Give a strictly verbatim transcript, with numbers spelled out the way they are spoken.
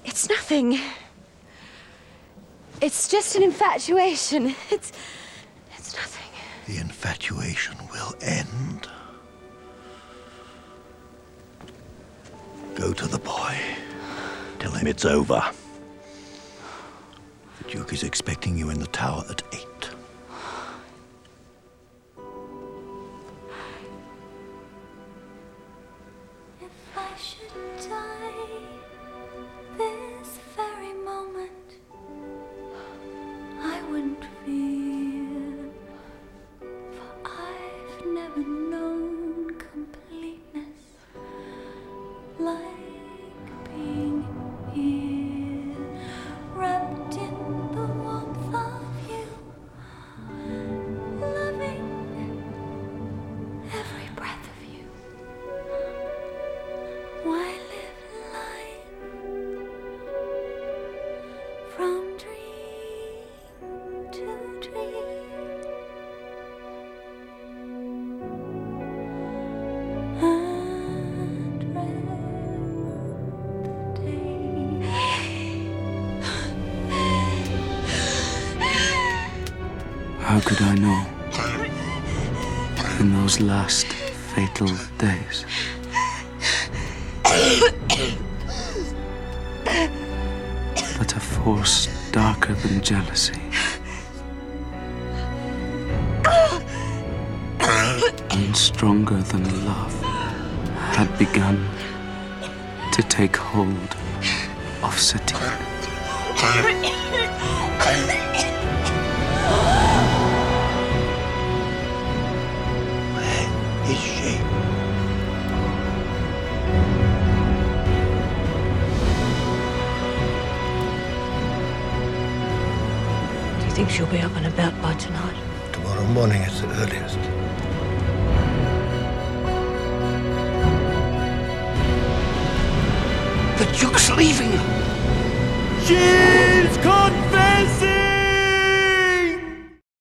It's nothing. It's just an infatuation. It's... it's nothing. The infatuation will end. Go to the boy. Tell him it's over. The Duke is expecting you in the tower at eight. If I should die this very moment, I wouldn't fear, for I've never known completeness like being here, wrapped in the warmth of you, loving every breath of you. Why live life from dream to dream and read the day? How could I know in those last fatal days that a force darker than jealousy and stronger than love had begun to take hold of Satine? Where is she? Do you think she'll be up and about by tonight? Tomorrow morning is the earliest. The Duke's leaving! She's coming!